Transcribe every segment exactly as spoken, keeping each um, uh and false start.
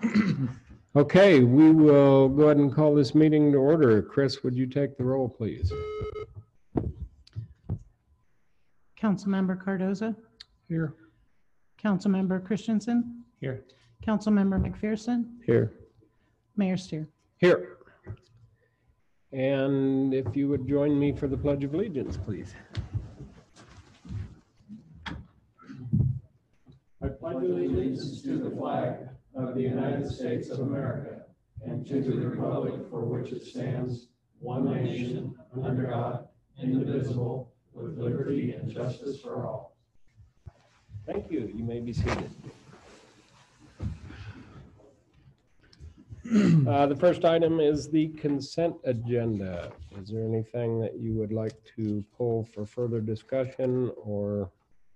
Okay, we will go ahead and call this meeting to order. Chris, would you take the roll, please? Councilmember Cardoza, Here. Councilmember Christensen, Here. Councilmember McPherson, Here. Mayor Steer. Here. And if you would join me for the Pledge of Allegiance, please. I pledge allegiance to the flag of the United States of America and to the republic for which it stands, one nation, under God, indivisible, with liberty and justice for all. Thank you. You may be seated. Uh, the first item is the consent agenda. Is there anything that you would like to pull for further discussion or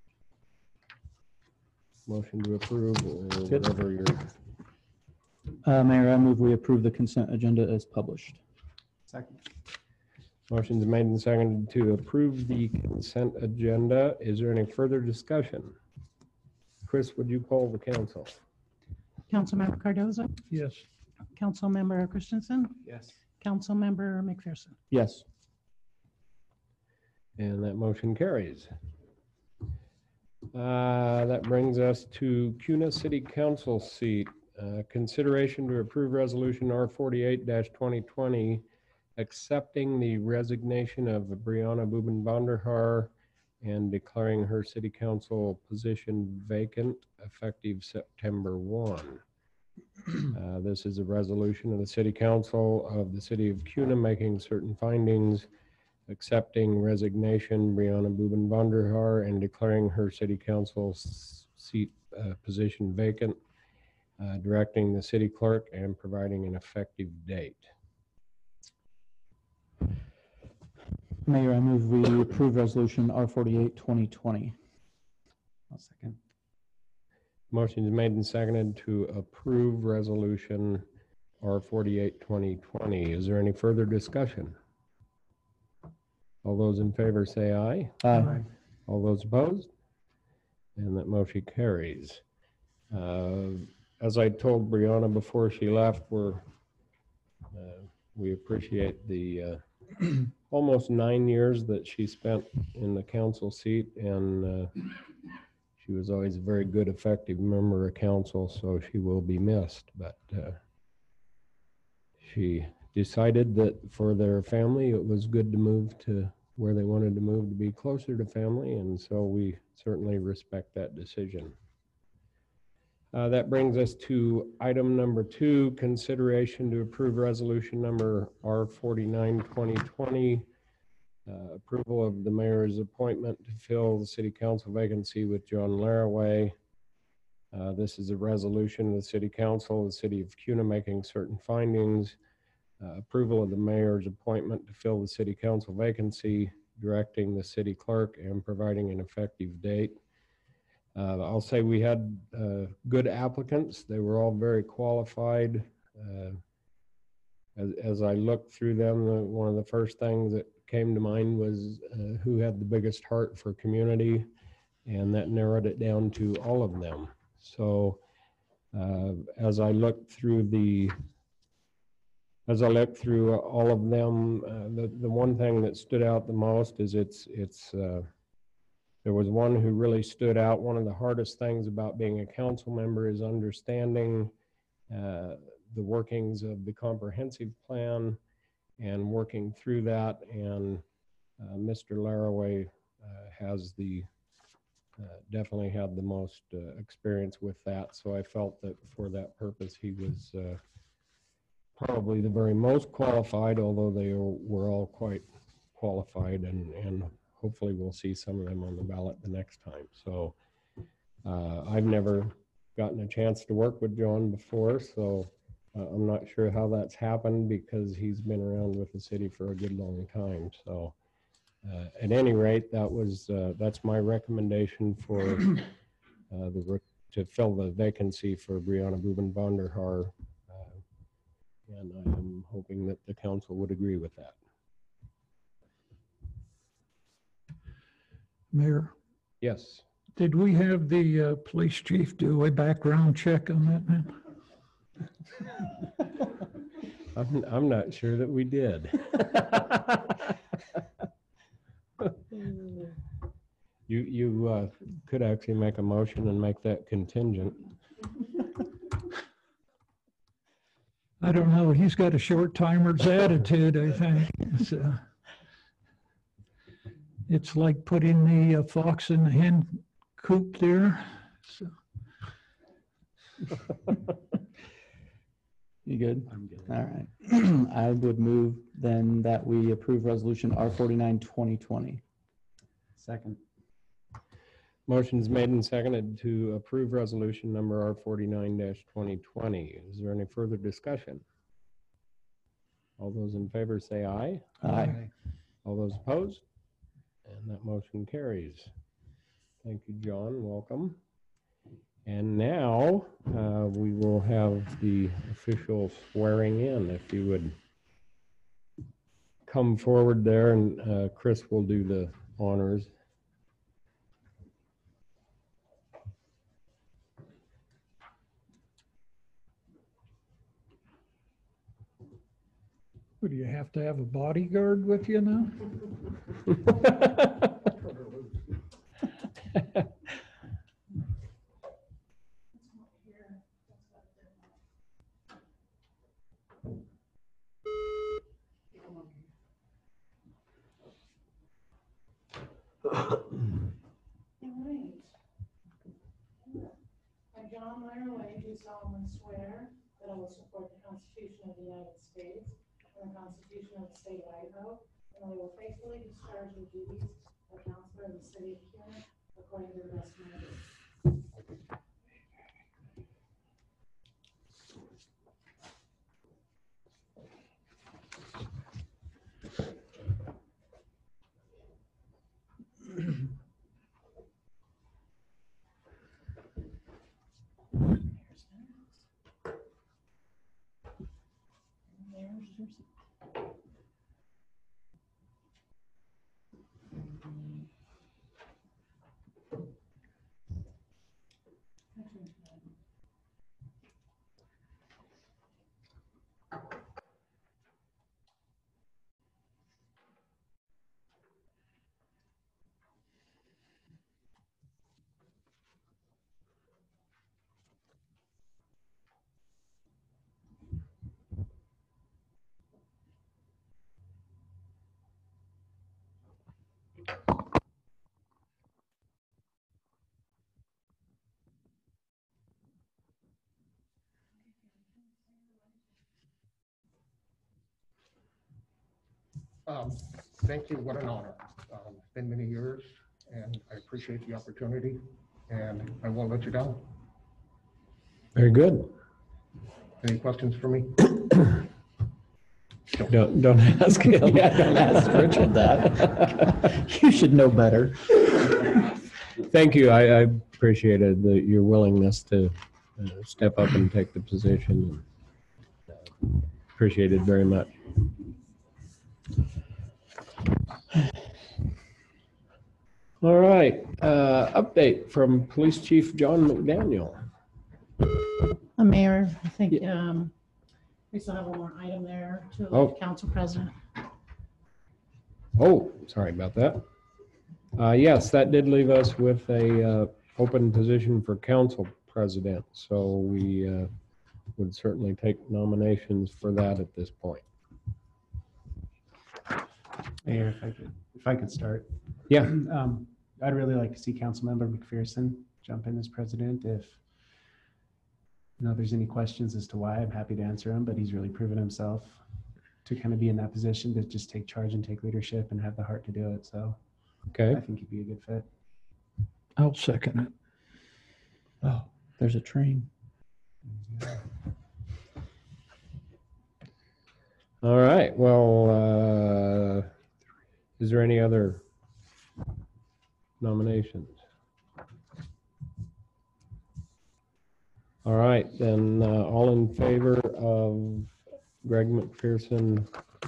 motion to approve or whatever your... Uh, Mayor, I move we approve the consent agenda as published. Second. Motion's made and seconded to approve the consent agenda. Is there any further discussion? Chris, would you poll the council? Councilmember Cardoza, Yes. Councilmember Christensen, Yes. Councilmember McPherson. Yes. And that motion carries. Uh, that brings us to Kuna City Council seat. Uh, consideration to approve resolution R forty-eight twenty twenty accepting the resignation of Brianna Buben Vonderhaar and declaring her city council position vacant effective September first. Uh, this is a resolution of the City Council of the City of Kuna making certain findings, accepting resignation Brianna Buben Vonderhaar and declaring her City Council seat uh, position vacant, uh, directing the City Clerk and providing an effective date. Mayor, I move we approve resolution R forty-eight twenty twenty. I'll second. Motion is made and seconded to approve resolution R forty-eight twenty twenty. Is there any further discussion? All those in favor say aye. Aye. All those opposed? And that motion carries. Uh, as I told Brianna before she left, we're, uh, we appreciate the uh, almost nine years that she spent in the council seat, and uh, she was always a very good, effective member of council, so she will be missed. But uh, she decided that for their family, it was good to move to where they wanted to move to be closer to family, and so we certainly respect that decision. Uh, that brings us to item number two, consideration to approve resolution number R forty-nine twenty twenty, uh, approval of the mayor's appointment to fill the city council vacancy with John Laraway. Uh, this is a resolution of the City Council of the City of Kuna making certain findings, uh, approval of the mayor's appointment to fill the city council vacancy, directing the city clerk and providing an effective date. Uh, I'll say we had uh, good applicants. They were all very qualified. Uh, as, as I looked through them, uh, one of the first things that came to mind was uh, who had the biggest heart for community, and that narrowed it down to all of them. So uh, as I looked through the As I looked through all of them, uh, the, the one thing that stood out the most is it's, it's uh, there was one who really stood out. One of the hardest things about being a council member is understanding uh, the workings of the comprehensive plan and working through that. And uh, Mister Laraway uh, has the, uh, definitely had the most uh, experience with that. So I felt that for that purpose, he was uh, probably the very most qualified, although they were all quite qualified, and, and hopefully we'll see some of them on the ballot the next time. So uh, I've never gotten a chance to work with John before, so uh, I'm not sure how that's happened because he's been around with the city for a good long time. So uh, at any rate, that was uh, that's my recommendation for uh, the to fill the vacancy for Brianna Buben Vonderhaar. And I am hoping that the council would agree with that. Mayor, Yes. did we have the uh, police chief do a background check on that man? I'm, I'm not sure that we did. You, you uh, could actually make a motion and make that contingent. I don't know. He's got a short timer's attitude, I think. So it's like putting the uh, fox in the hen coop there. So You good? I'm good. All right. I would move then that we approve resolution R forty-nine, twenty twenty. Second. Motion's made and seconded to approve resolution number R forty-nine twenty twenty. Is there any further discussion? All those in favor say aye. Aye. All those opposed? And that motion carries. Thank you, John. Welcome. And now uh, we will have the official swearing in. If you would come forward there, and uh, Chris will do the honors. would you have to have a bodyguard with you now? All right. I, John Meyer Way, do solemnly swear that I will support the Constitution of the United States and the Constitution of the State of Idaho, and I will faithfully discharge the duties of counselor in the city of Keene according to the best of my ability. Um, Thank you. What an honor. Um, It's been many years, and I appreciate the opportunity, and I won't let you down. Very good. Any questions for me? Don't, don't ask him. Yeah, don't ask Richard that. You should know better. Thank you. I, I appreciated the, your willingness to uh, step up and take the position. Appreciate it very much. All right, uh, update from Police Chief John McDaniel. Uh, Mayor, I think um, we still have one more item there to Oh. elect council president. Oh, sorry about that. Uh, yes, that did leave us with a uh, open position for council president. So we uh, would certainly take nominations for that at this point. Mayor, if I could, if I could start. Yeah. Um, I'd really like to see Councilmember McPherson jump in as president. If you know there's any questions as to why, I'm happy to answer them, but he's really proven himself to kind of be in that position to just take charge and take leadership and have the heart to do it. So Okay. I think he'd be a good fit. I'll second it. Oh, there's a train. All right. Well, uh, is there any other nominations? All right, then uh, all in favor of Greg McPherson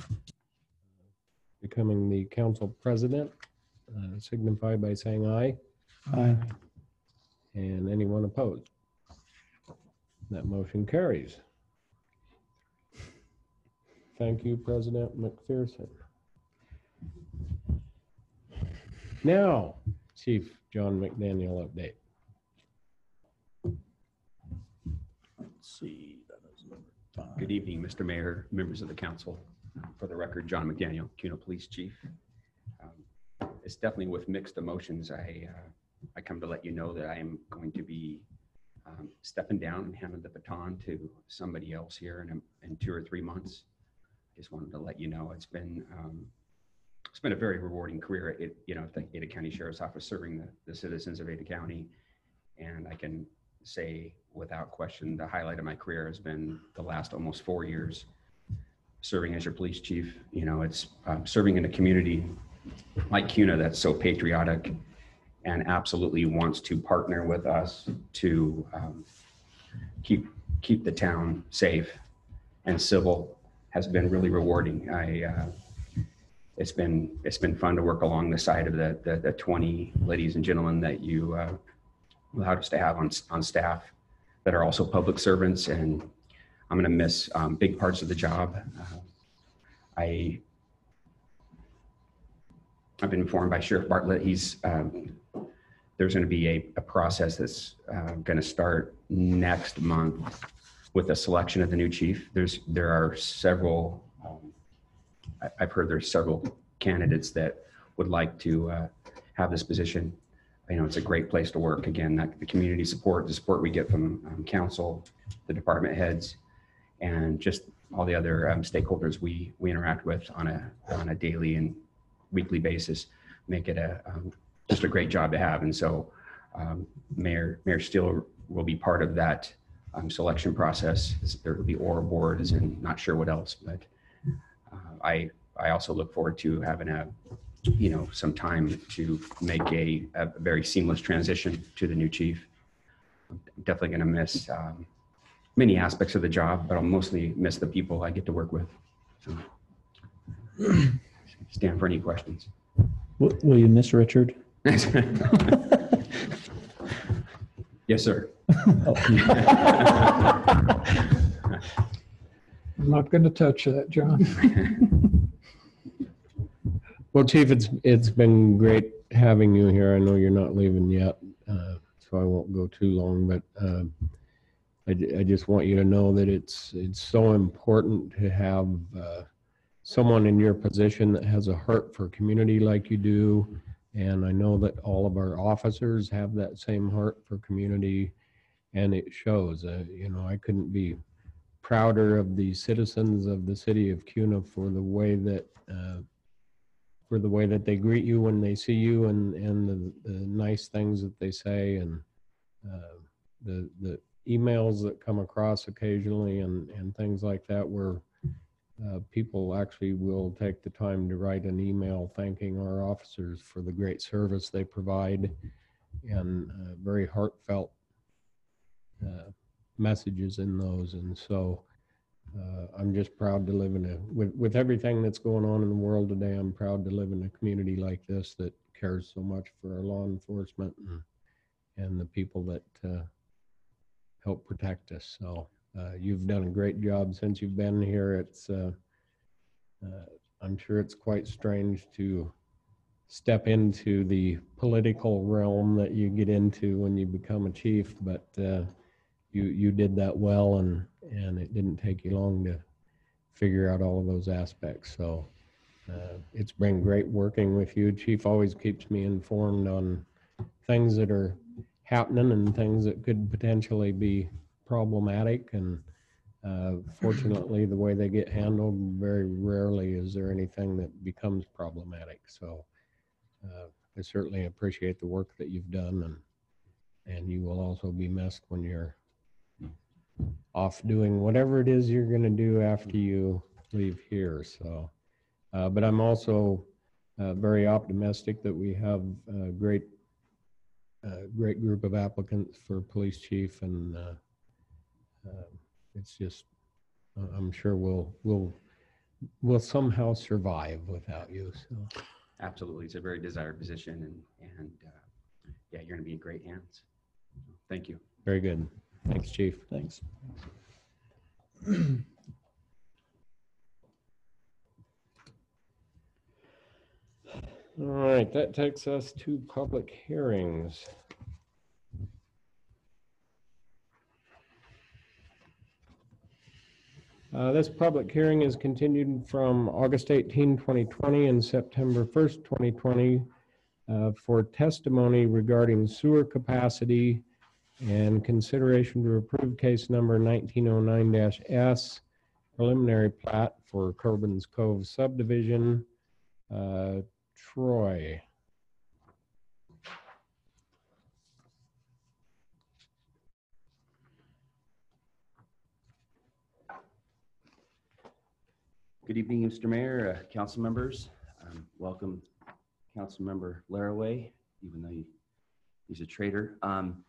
becoming the council president, uh, signify by saying aye. Aye. And anyone opposed? That motion carries. Thank you, President McPherson. Now, Chief John McDaniel update. Let's see. that is number five. Good evening, Mister Mayor, members of the council. For the record, John McDaniel, CUNA Police Chief. Um, It's definitely with mixed emotions. I, uh, I come to let you know that I am going to be um, stepping down and handing the baton to somebody else here in, a- in two or three months. Just wanted to let you know it's been, um, it's been a very rewarding career at, you know, at the Ada County Sheriff's Office, serving the, the citizens of Ada County. And I can say without question, the highlight of my career has been the last almost four years serving as your police chief. You know, it's um, serving in a community like CUNA that's so patriotic and absolutely wants to partner with us to um, keep keep the town safe and civil has been really rewarding. I uh, it's been it's been fun to work along the side of the the, the twenty ladies and gentlemen that you uh, allowed us to have on on staff that are also public servants, and I'm going to miss um, big parts of the job. Uh, I I've been informed by Sheriff Bartlett he's um, there's going to be a, a process that's uh, going to start next month with the selection of the new chief. There's there are several. Um, I, I've heard there's several candidates that would like to uh, have this position. You know, it's a great place to work. Again, that, the community support, the support we get from um, council, the department heads, and just all the other um, stakeholders we we interact with on a on a daily and weekly basis, make it a um, just a great job to have. And so, um, Mayor Mayor Steele will be part of that um, selection process. There will be oral boards and not sure what else, but uh, I I also look forward to having a you know some time to make a, a very seamless transition to the new chief. I'm definitely going to miss um, many aspects of the job, but I'll mostly miss the people I get to work with. So, stand for any questions. Will will you miss Richard? Yes, sir. I'm not going to touch that, John. Well, Chief, it's it's been great having you here. I know you're not leaving yet, uh, so I won't go too long. But uh, I, ju- I just want you to know that it's it's so important to have uh, someone in your position that has a heart for community like you do. And I know that all of our officers have that same heart for community, and it shows. Uh, you know, I couldn't be prouder of the citizens of the city of CUNA for the way that. Uh, for the way that they greet you when they see you, and, and the, the nice things that they say, and uh, the the emails that come across occasionally, and, and things like that, where uh, people actually will take the time to write an email thanking our officers for the great service they provide, and uh, very heartfelt uh, messages in those. And so Uh, I'm just proud to live in a, with, with everything that's going on in the world today, I'm proud to live in a community like this that cares so much for our law enforcement and, and the people that uh, help protect us. So uh, you've done a great job since you've been here. It's, uh, uh, I'm sure it's quite strange to step into the political realm that you get into when you become a chief, but uh, you you did that well, and and it didn't take you long to figure out all of those aspects. So uh, it's been great working with you. Chief always keeps me informed on things that are happening and things that could potentially be problematic, and uh, fortunately the way they get handled, very rarely is there anything that becomes problematic. So uh, I certainly appreciate the work that you've done, and and you will also be missed when you're off doing whatever it is you're going to do after you leave here. So, uh, but I'm also uh, very optimistic that we have a great, uh, great group of applicants for police chief, and uh, uh, it's just, uh, I'm sure we'll we'll we'll somehow survive without you. So, Absolutely, it's a very desired position, and and uh, yeah, you're going to be in great hands. Thank you. very good. Thanks, Chief. Thanks. All right, that takes us to public hearings. Uh, This public hearing is continued from August eighteenth, twenty twenty and September first, twenty twenty uh, for testimony regarding sewer capacity and consideration to approve case number nineteen oh nine S preliminary plat for Corbin's Cove subdivision. Uh, Troy. Good evening, Mister Mayor, uh, council members. Um, welcome, Council Member Laraway, even though he, he's a traitor. Um,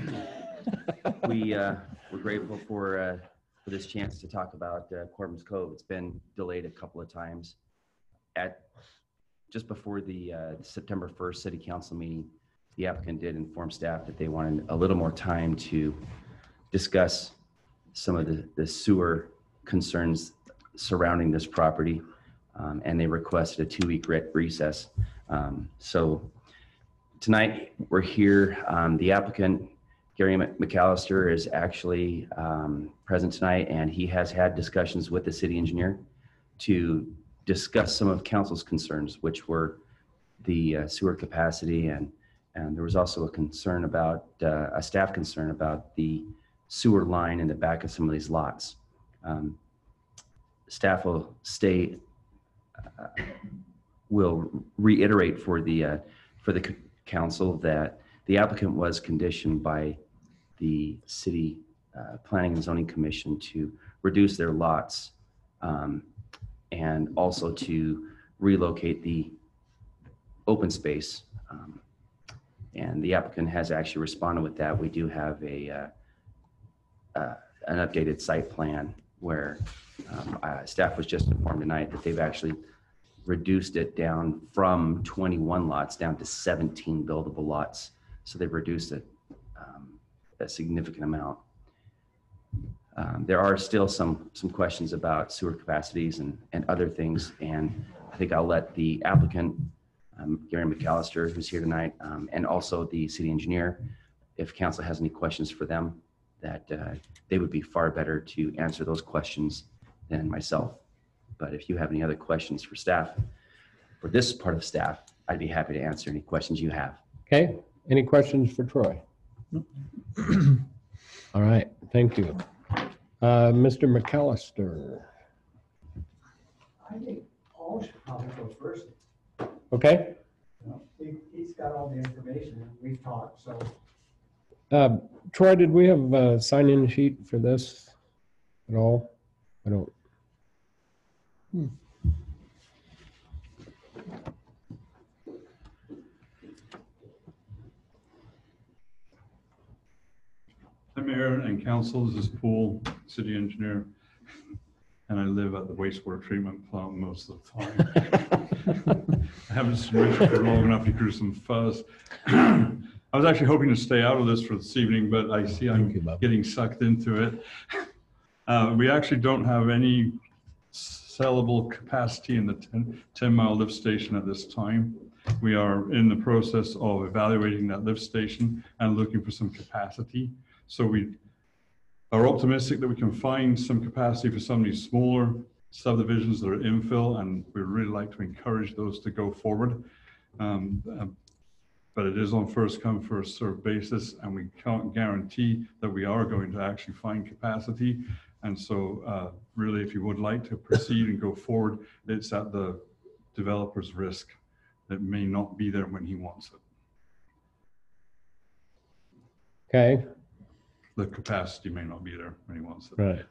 we uh, we're grateful for uh, for this chance to talk about uh, Corbin's Cove. It's been delayed a couple of times. At just before the uh, September first City Council meeting, the applicant did inform staff that they wanted a little more time to discuss some of the, the sewer concerns surrounding this property, um, and they requested a two-week re recess. Um, so tonight we're here. Um, the applicant, Gary McAllister, is actually um, present tonight, and he has had discussions with the city engineer to discuss some of council's concerns, which were the uh, sewer capacity, and and there was also a concern about uh, a staff concern about the sewer line in the back of some of these lots. Um, Staff will stay, uh, will reiterate for the uh, for the council that the applicant was conditioned by the city uh, Planning and Zoning Commission to reduce their lots, um, and also to relocate the open space. Um, and the applicant has actually responded with that. We do have a uh, uh, an updated site plan where um, uh, staff was just informed tonight that they've actually reduced it down from twenty-one lots down to seventeen buildable lots. So they've reduced it um, a significant amount. Um, there are still some some questions about sewer capacities and, and other things. And I think I'll let the applicant, um, Gary McAllister, who's here tonight, um, and also the city engineer, if council has any questions for them, that uh, they would be far better to answer those questions than myself. But if you have any other questions for staff, for this part of staff, I'd be happy to answer any questions you have. Okay, any questions for Troy? All right, thank you. Uh, Mister McAllister. I think Paul should probably go first. Okay. You know, he, he's got all the information, and we've talked, so. Uh, Troy, did we have a sign-in sheet for this at all? I don't. Hmm. Hi, Mayor and Council. This is Paul, City Engineer, and I live at the wastewater treatment plant most of the time. I haven't switched for long enough to create some fuzz. I was actually hoping to stay out of this for this evening, but I see I'm getting sucked into it. Uh, we actually don't have any sellable capacity in the ten mile lift station at this time. We are in the process of evaluating that lift station and looking for some capacity. So we are optimistic that we can find some capacity for some of these smaller subdivisions that are infill, and we'd really like to encourage those to go forward. Um, uh, but it is on first come, first served basis, and we can't guarantee that we are going to actually find capacity. And so uh, really, if you would like to proceed and go forward, it's at the developer's risk. That may not be there when he wants it. Okay. The capacity may not be there when he wants it. Right.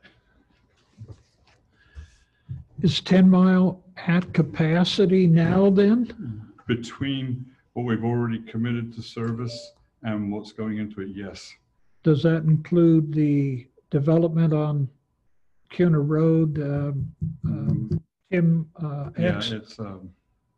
Is ten mile at capacity now then? Between what we've already committed to service and what's going into it, yes. Does that include the development on Cunha Road, um, um, Tim uh, Yeah, X? it's um,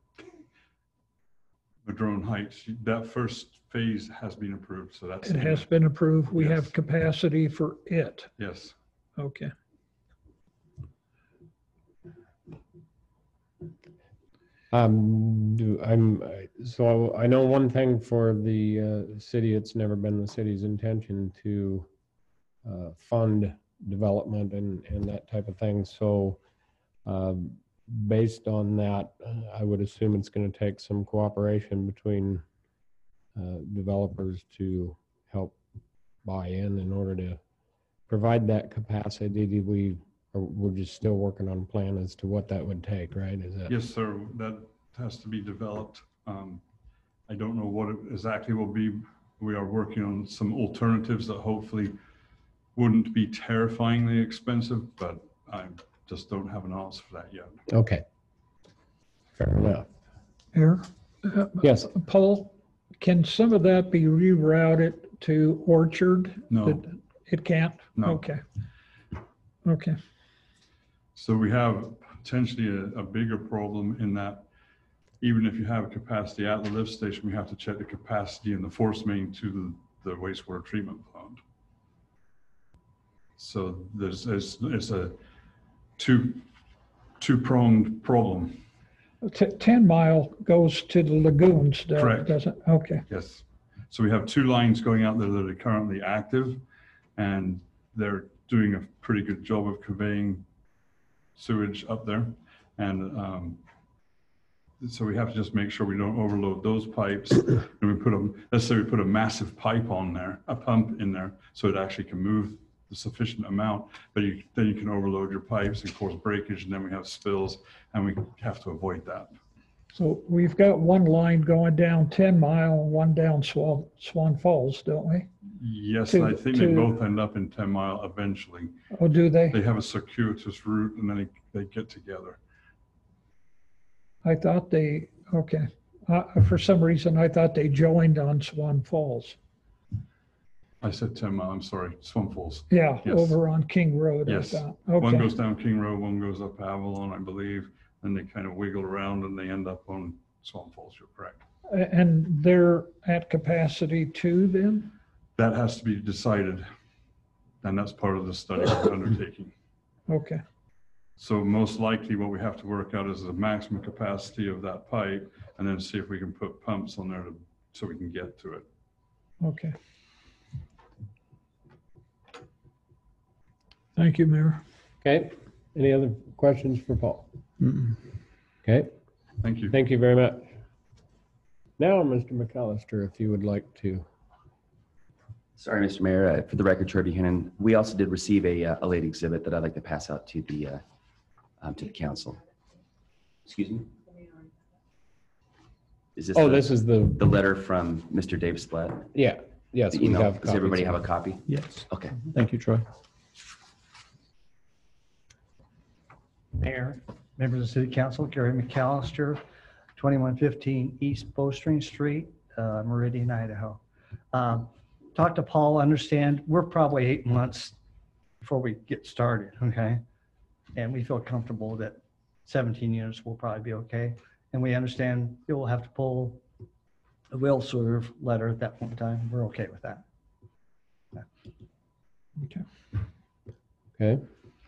Madrone Heights. That first phase has been approved, so that's. It has been approved. We Yes. have capacity for it. Yes. Okay. Um, do, I'm, I- so I know one thing for the, uh, city, it's never been the city's intention to, uh, fund development and, and that type of thing. So, um, based on that, uh, I would assume it's gonna take some cooperation between, uh, developers to help buy in in order to provide that capacity. Do we, or we're just still working on a plan as to what that would take, right? Is that? Yes, sir, that has to be developed. Um, I don't know what it exactly will be. We are working on some alternatives that hopefully wouldn't be terrifyingly expensive, but I just don't have an answer for that yet. Okay. Fair enough. Mayor? Uh, Yes. Paul, can some of that be rerouted to Orchard? No. That- It can't? No. Okay. Okay. So we have potentially a, a bigger problem in that even if you have capacity at the lift station, we have to check the capacity in the force main to the, the wastewater treatment plant. So there's, there's it's a two, two-pronged problem. T- Ten Mile goes to the lagoons, do- Correct. doesn't? Okay. Yes. So we have two lines going out there that are currently active, and they're doing a pretty good job of conveying sewage up there. And um, so we have to just make sure we don't overload those pipes. And we put a, let's say we put a massive pipe on there, a pump in there, so it actually can move the sufficient amount, but you, then you can overload your pipes and cause breakage, and then we have spills, and we have to avoid that. So we've got one line going down Ten Mile and one down Swan, Swan Falls, don't we? Yes, To- I think they to- both end up in ten mile eventually. Oh, do they? They have a circuitous route, and then they, they get together. I thought they, okay. Uh, for some reason, I thought they joined on Swan Falls. I said ten mile, I'm sorry, Swamp Falls. Yeah, Yes. over on King Road. I Yes. thought. One Okay. goes down King Road, one goes up Avalon, I believe, and they kind of wiggle around and they end up on Swamp Falls, you're correct. A- And they're at capacity too then? That has to be decided, and that's part of the study we're undertaking. Okay, So most likely what we have to work out is the maximum capacity of that pipe, and then see if we can put pumps on there to, so we can get to it. okay. Thank you, Mayor. Okay. Any other questions for Paul? Mm-mm. Okay. Thank you. Thank you very much. Now, Mister McAllister, if you would like to. Sorry, Mister Mayor, uh, for the record, Troy Buchanan, we also did receive a, uh, a late exhibit that I'd like to pass out to the, uh, um, to the council. Excuse me? Is this Oh, the- this is the, the letter from Mister Dave Splett? yeah, yes, The we email? have. Does copies everybody of have a it. copy? Yes. Okay. Thank you, Troy. Mayor, members of the City Council, Gary McAllister, twenty-one fifteen East Bowstring Street, uh, Meridian, Idaho. Um, Talked to Paul, understand, we're probably eight months before we get started, okay? And we feel comfortable that seventeen units will probably be okay. And we understand you'll have to pull a will serve letter at that point in time. We're okay with that. Okay. Okay.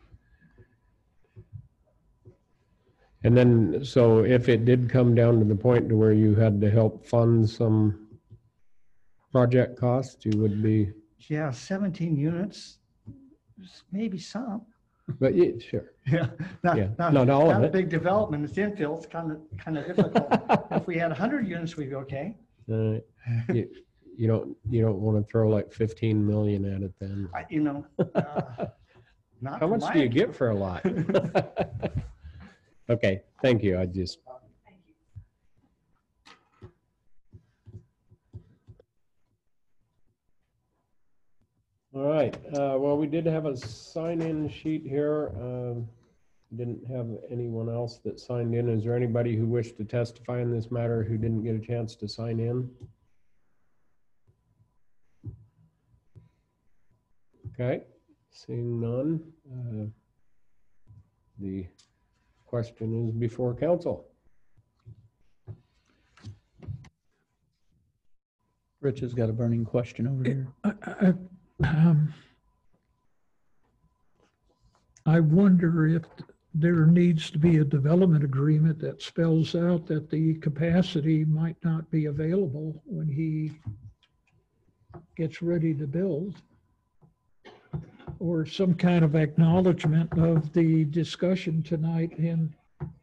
And then, so if it did come down to the point to where you had to help fund some project costs, you would be, Yeah, seventeen units, maybe some. but yeah, sure. Yeah, not, Yeah, not, not all of not a it. big development. It's infill. It's kind of, kind of difficult. If we had a hundred units, we'd be okay. Uh, You you don't, you don't want to throw like fifteen million at it then. I, you know, uh, not How for much my do you get for a lot? Okay, thank you. I just, all right, uh, well, we did have a sign-in sheet here. Um, Didn't have anyone else that signed in. Is there anybody who wished to testify in this matter who didn't get a chance to sign in? Okay, seeing none. uh, The question is before council. Rich has got a burning question over here. I, I, um, I wonder if there needs to be a development agreement that spells out that the capacity might not be available when he gets ready to build. Or some kind of acknowledgement of the discussion tonight in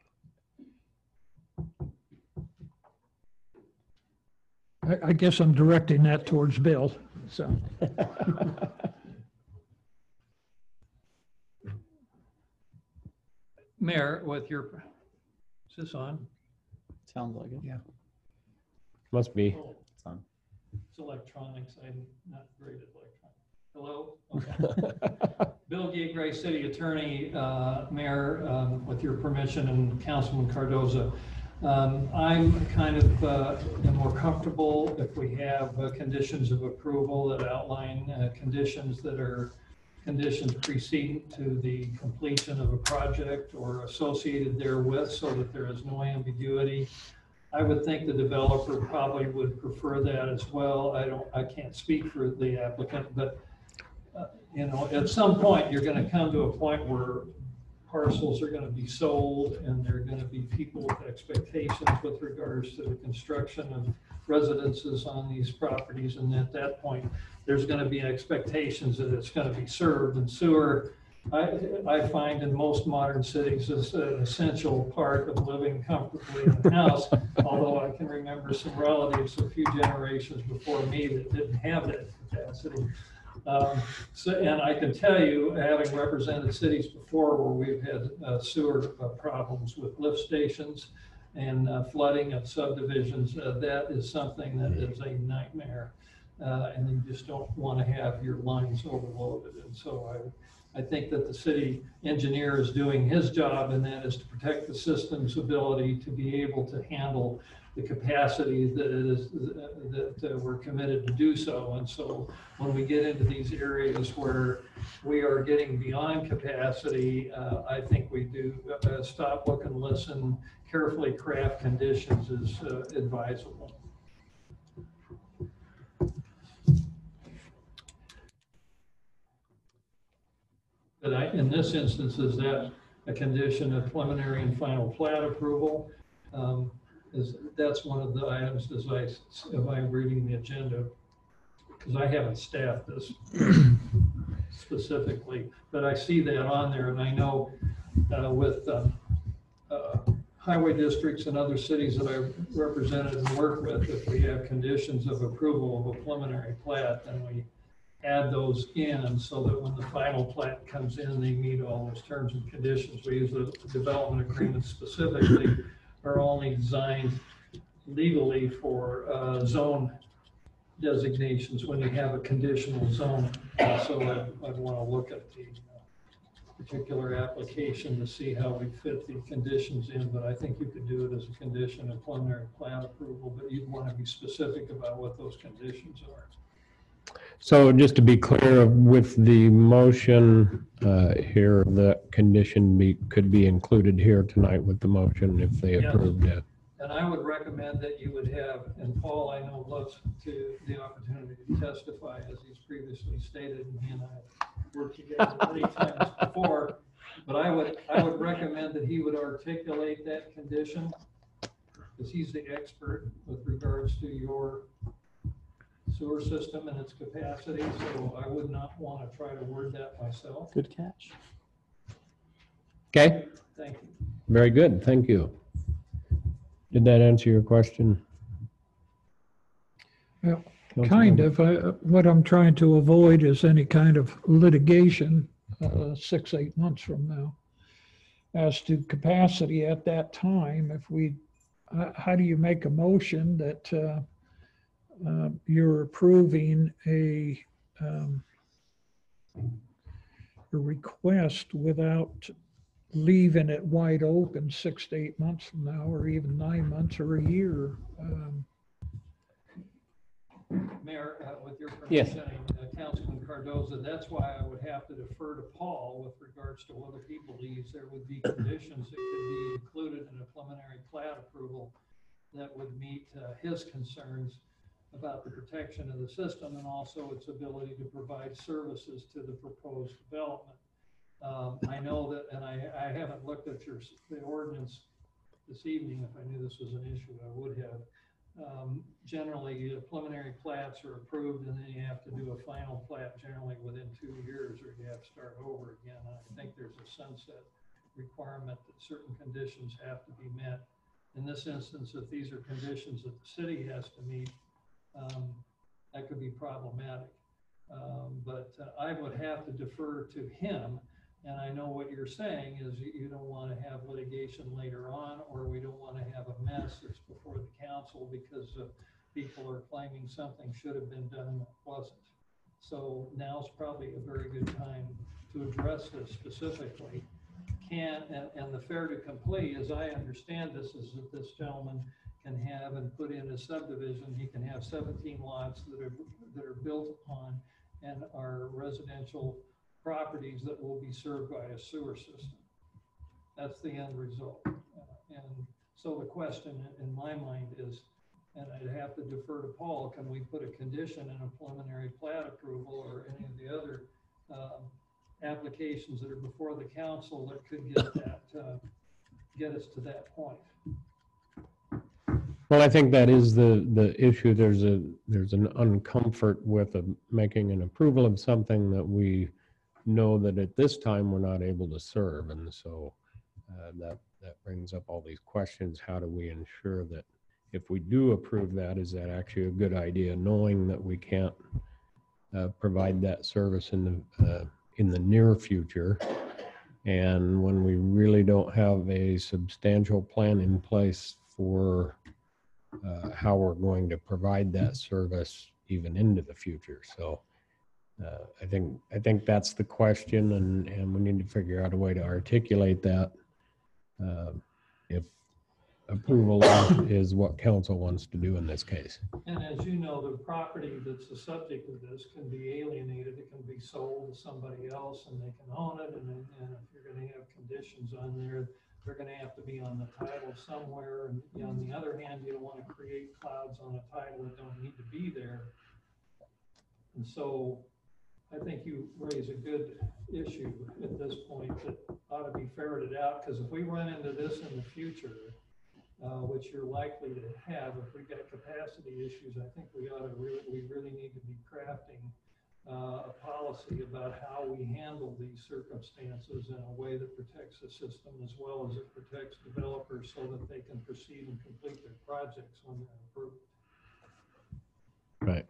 I, I guess I'm directing that towards Bill, so. Mayor, with your, is this on? Sounds like it. Yeah. Must be. Oh, it's electronics. I'm not great at electronics. Hello? Okay. Bill Gay, Gray City Attorney, uh, Mayor, um, with your permission, and Councilman Cardoza. Um, I'm kind of uh, am more comfortable if we have uh, conditions of approval that outline uh, conditions that are conditions preceding to the completion of a project or associated therewith, so that there is no ambiguity. I would think the developer probably would prefer that as well. I don't, I can't speak for the applicant, but uh, you know, at some point you're going to come to a point where parcels are going to be sold, and there are going to be people with expectations with regards to the construction of residences on these properties. And at that point, there's going to be expectations that it's going to be served, and sewer, I, I find in most modern cities, is an essential part of living comfortably in a house. Although I can remember some relatives a few generations before me that didn't have that capacity. Um, so, and I can tell you, having represented cities before where we've had uh, sewer uh, problems with lift stations and uh, flooding of subdivisions, uh, that is something that is a nightmare. Uh, and you just don't want to have your lines overloaded. And so I, I think that the city engineer is doing his job, and that is to protect the system's ability to be able to handle the capacity that it is, uh, that uh, we're committed to do so. And so when we get into these areas where we are getting beyond capacity, uh, I think we do uh, stop, look, and listen, carefully craft conditions is uh, advisable. But I, in this instance, is that a condition of preliminary and final plat approval? Um, is that's one of the items as I, if I'm reading the agenda, because I haven't staffed this specifically, but I see that on there, and I know uh, with um, uh, highway districts and other cities that I've represented and worked with, if we have conditions of approval of a preliminary plat, then we add those in so that when the final plat comes in, they meet all those terms and conditions. We use the development agreements specifically are only designed legally for uh, zone designations when you have a conditional zone. Uh, so I'd, I'd want to look at the uh, particular application to see how we fit the conditions in, but I think you could do it as a condition of preliminary plan approval, but you'd want to be specific about what those conditions are. So just to be clear, with the motion uh, here, the condition be, could be included here tonight with the motion if they Yes. approved it. And I would recommend that you would have, and Paul, I know, loves to the opportunity to testify, as he's previously stated, and he and I worked together many times before. But I would, I would recommend that he would articulate that condition, because he's the expert with regards to your sewer system and its capacity. So I would not want to try to word that myself. Good catch. Okay, Thank you. very good. Thank you. Did that answer your question? Well, Councilmember? kind of. I, what I'm trying to avoid is any kind of litigation uh, six, eight months from now. As to capacity at that time, if we, uh, how do you make a motion that uh, uh, you're approving a, um, a request without leaving it wide open six to eight months from now, or even nine months or a year? Um, Mayor, uh, with your Yes. permission, uh, Councilman Cardoza, that's why I would have to defer to Paul with regards to whether he believes there would be conditions that could be included in a preliminary plat approval that would meet uh, his concerns about the protection of the system and also its ability to provide services to the proposed development. Um, I know that, and I, I haven't looked at your, the ordinance this evening. If I knew this was an issue, I would have. Um, generally, uh, preliminary plats are approved, and then you have to do a final plat generally within two years, or you have to start over again. I think there's a sunset requirement that certain conditions have to be met. In this instance, if these are conditions that the city has to meet, um, that could be problematic. Um, but uh, I would have to defer to him. And I know what you're saying is you, you don't want to have litigation later on, or we don't want to have a mess that's before the council because uh, people are claiming something should have been done that wasn't. So now's probably a very good time to address this specifically. Can, and, and the fair to complete, as I understand this, is that this gentleman can have and put in a subdivision. He can have seventeen lots that are that are built upon and are residential properties that will be served by a sewer system. That's the end result. Uh, and so the question in my mind is, and I'd have to defer to Paul, can we put a condition in a preliminary plat approval or any of the other um, applications that are before the council that could get that, uh, get us to that point? Well, I think that is the, the issue. There's a, there's an uncomfort with a, making an approval of something that we know that at this time we're not able to serve. And so uh, that, that brings up all these questions. How do we ensure that if we do approve that, is that actually a good idea, knowing that we can't uh, provide that service in the, uh, in the near future? And when we really don't have a substantial plan in place for uh, how we're going to provide that service even into the future. So uh, I think I think that's the question, and, and we need to figure out a way to articulate that uh, if approval is what council wants to do in this case. And as you know, the property that's the subject of this can be alienated. It can be sold to somebody else and they can own it. And, then- and if you're going to have conditions on there, they're going to have to be on the title somewhere. And you know, on the other hand, you don't want to create clouds on a title that don't need to be there. And so I think you raise a good issue at this point that ought to be ferreted out, because if we run into this in the future, Uh, which you're likely to have, if we've got capacity issues, I think we ought to really, we really need to be crafting uh, a policy about how we handle these circumstances in a way that protects the system as well as it protects developers so that they can proceed and complete their projects when they're approved. Right.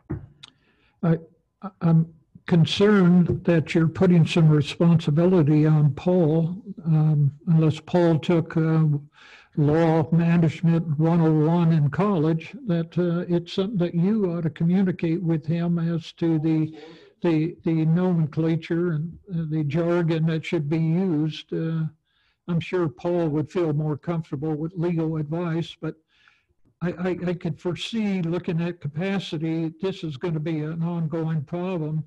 I, I'm concerned that you're putting some responsibility on Paul, um, unless Paul took uh, law management one oh one in college, that uh, it's something that you ought to communicate with him as to the the the nomenclature and uh, the jargon that should be used. Uh, I'm sure Paul would feel more comfortable with legal advice, but I, I, I could foresee, looking at capacity, this is going to be an ongoing problem,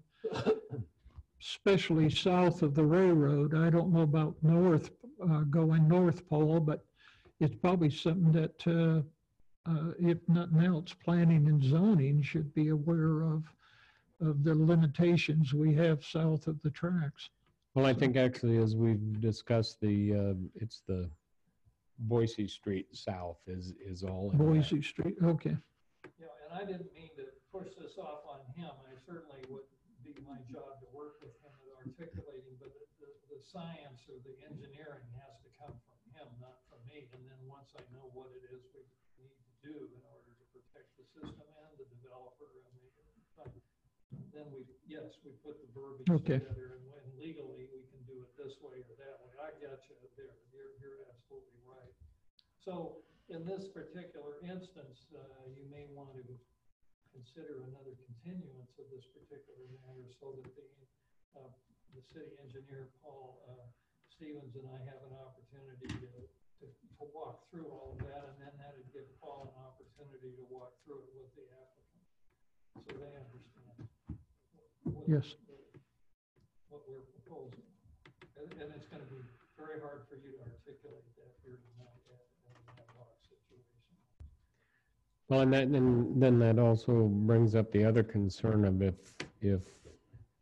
especially south of the railroad. I don't know about north, uh, going north, Paul, but it's probably something that, uh, uh, if nothing else, planning and zoning should be aware of, of the limitations we have south of the tracks. Well, I think actually, as we've discussed, the uh, it's the Boise Street South is is all in that. Boise Street, okay. You know, and I didn't mean to push this off on him. I certainly would be my job to work with him at articulating, but the, the, the science or the engineering has to come from him, not from me. And then once I know what it is we need to do in order to protect the system and the developer, and the, then we, yes, we put the verbiage Okay. together, and when legally we can do it this way or that way. I got you there. You're, you're absolutely right. So in this particular instance, uh, you may want to consider another continuance of this particular matter so that the, uh, the city engineer, Paul uh, Stevens, and I have an opportunity to, to, to walk through all of that, and then that'd give Paul an opportunity to walk through it with the applicant, so they understand what, Yes. what we're proposing. And, and it's going to be very hard for you to articulate that here tonight in an ad hoc situation. Well, and that, and then that also brings up the other concern of if, if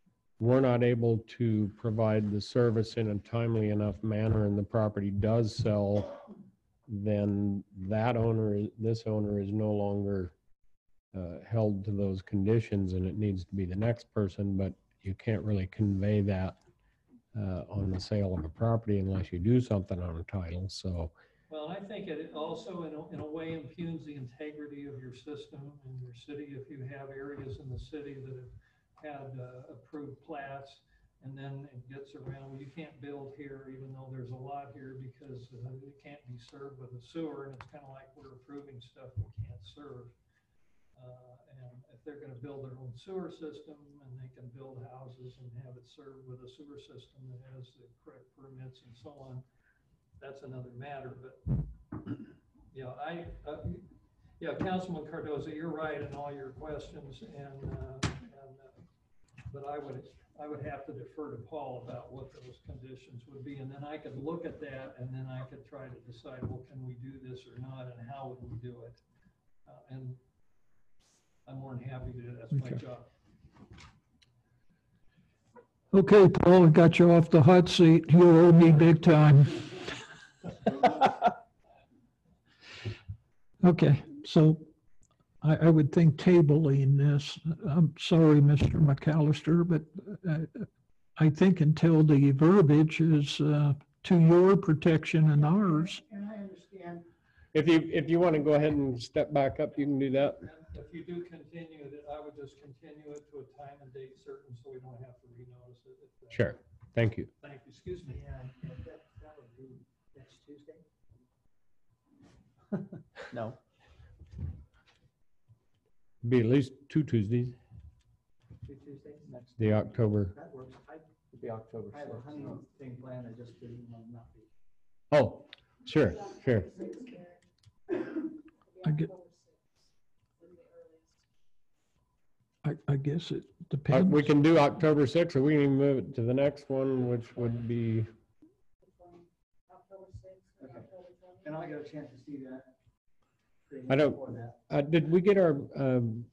we're not able to provide the service in a timely enough manner and the property does sell, then that owner, this owner is no longer uh, held to those conditions, and it needs to be the next person, but you can't really convey that uh, on the sale of a property unless you do something on a title, so. Well, I think it also in a, in a way impugns the integrity of your system and your city. If you have areas in the city that have had uh, approved plats, and then it gets around, well, you can't build here even though there's a lot here because uh, it can't be served with a sewer, and it's kind of like we're approving stuff we can't serve. Uh, and if they're gonna build their own sewer system and they can build houses and have it served with a sewer system that has the correct permits and so on, that's another matter. But, you know, I, uh, yeah, Councilman Cardoza, you're right in all your questions, and, uh, and uh, but I would, I would have to defer to Paul about what those conditions would be, and then I could look at that, and then I could try to decide, well, can we do this or not, and how would we do it? Uh, and I'm more than happy to do that. That's my Okay. job. Okay, Paul, we got you off the hot seat. You owe me big time. Okay, so I, I would think tabling this, I'm sorry, Mister McAllister, but uh, I think until the verbiage is uh, to your protection and ours. And I understand. If you, if you want to go ahead and step back up, you can do that. And if you do continue it, I would just continue it to a time and date certain, so we don't have to renotice it. If, uh, Sure, thank you. Thank you, excuse me. Yeah, that, that would be next Tuesday? No. Be at least two Tuesdays, Two Tuesdays? Next. the October. That works. I, It'd be October I have a sixth. hunting thing planned. I just didn't want to not be. Oh, sure, sure. I get- I, I guess it Uh, depends. We can do October sixth, or we can even move it to the next one, which would be, October sixth, Okay. October twentieth. And I'll get a chance to see that. I don't- before that. uh, did we get our um,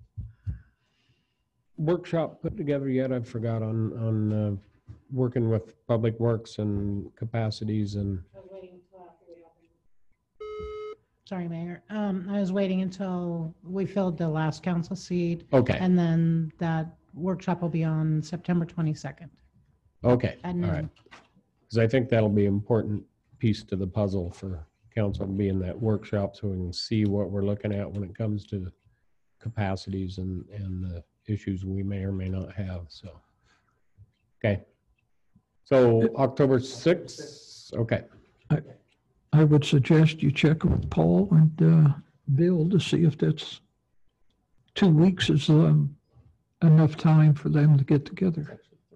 workshop put together yet? I forgot on, on uh, working with Public Works and capacities and, I was waiting until after we opened. Sorry, Mayor. Um, I was waiting until we filled the last council seat, okay, and then that workshop will be on September twenty-second okay, at all right. noon. Because I think that'll be an important piece to the puzzle for council to be in that workshop so we can see what we're looking at when it comes to capacities and, and the issues we may or may not have, so. Okay. So October sixth, okay. I would suggest you check with Paul and uh, Bill to see if that's, two weeks is um, enough time for them to get together.